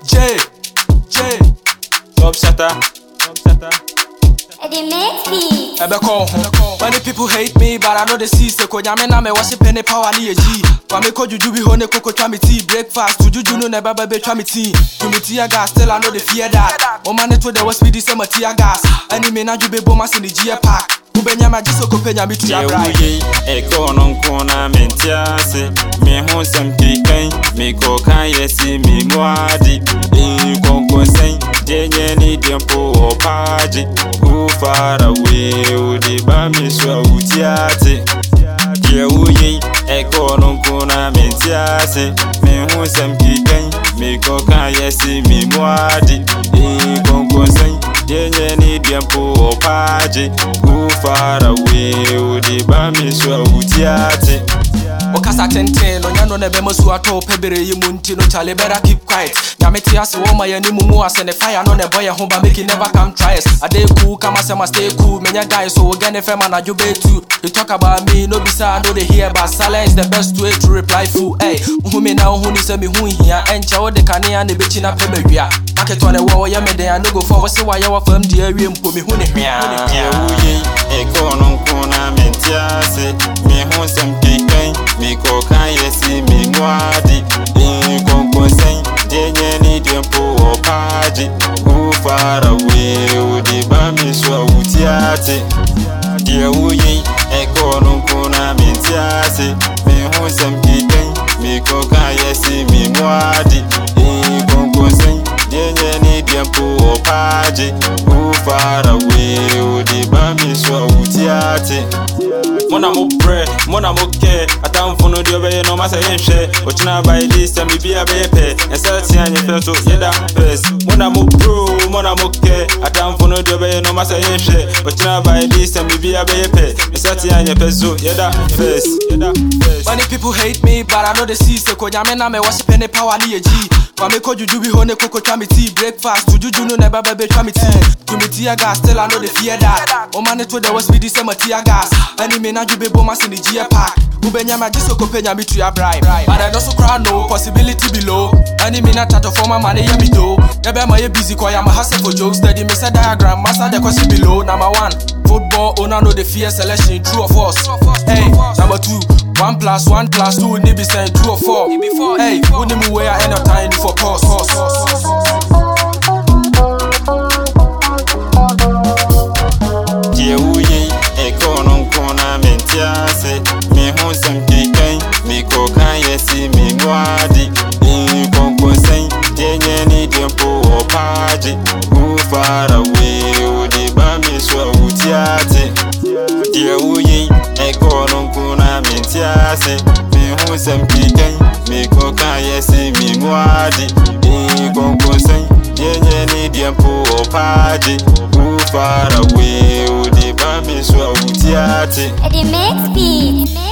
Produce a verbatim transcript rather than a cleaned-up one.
J, J, top shatter, top shatter. Eddie makes me. Ebe call many people hate me, but I know they see. Say ko nyame na me worship any power ni eji. Kwa me ko juju bi hone koko twa me tea. Breakfast to juju no never be twa me tea. To me tea gas, still I know they fear that. O man to the was speedy say my tea gas. Any me na jube bo mas in the G park. Ubenya ma jiso ko penya mi tu ya bra. E ko non kona mentiase. Me hon sem pikan, me ko kan yesi mi mwadi. E kon konsen, denye ni dempo opaji. Who far away, who the bami so utiate. Ye uye, e ko non kona mentiase. Me hon sem pikan, me ko kan yesi mi mwadi. E kon konsen, denye ni dempo opaji. Who far away, who the bami so utiate. Okasa tenten no nya no na be masu ato pebere yi munti no chale better keep quiet. Nyame ti ase wo ma yani mumu ase ne fire no ne boy ho ba make it never come try us. I dey cool kama say ma stay cool. Menya guys so we get ne fema na jobe too. You talk about me no be say I know they hear, but silence the best way to reply full. Hey, who me now who ni say me who here encha wo de kane na be chi na pebewia. Market on the wall ya me dey I no go forward say why you from the area mpo me who ne hwia. Yeah, uye e ko non kona mentiase. Me hon sem pikan. Me ko kan yesi mi mwadi. E kon konsen, denye ni dempo opaji. Who far away, who di bami so utiate. Dear uye, e ko non kona mentiase. Me hon sem pikan, me ko kan yesi mi mwadi. E kon konsen, denye ni dempo opaji. Who far away, who di bami so utiate. Mona mo pray, mona mo care. Atamfo no de obeye no masa yenhwe. Ochina by this and be a bepe. Ensati anye feso yeda first. Mona mo bro, mona mo care. Atamfo no de obeye no masa yenhwe. Ochina by this and be a bepe. Ensati anye feso yeda first. Yeda first. Many people hate me, but I know they see. Say ko nyame na me worship any power ni eji. Kwa me ko juju bi hone koko twa me tea. Breakfast to juju no never be twa me tea. To me tea gas, still I know they fear that. O man to the was speedy say my tea gas. Any me na jube bo mas in the G park. Ubenya ma jiso ko penya mi tu ya bribe. But I don't so crowd no possibility below. Any me na tato for my money ya me do. Ebe ma ye busy kwa ya ma hustle for jokes. Steady me say diagram master the question below. Number one, football owner know the fear selection true or false. Hey, number two, one plus one plus two need be saying true or four. Hey, only me where I end up time for pause. Yeah, uye e ko non kona mentiase. Me hon sem pikan, me ko kan yesi mi mwadi. E kon konsen, denye ni dempo opaji. Who far away, who di bami so utiate. Dear uye e ko non kona mentiase. Me hon sem pikan, me ko kan yesi mi mwadi. E kon konsen, denye ni dempo opaji. Who far away, who di bami so utiate. Eddie makes me.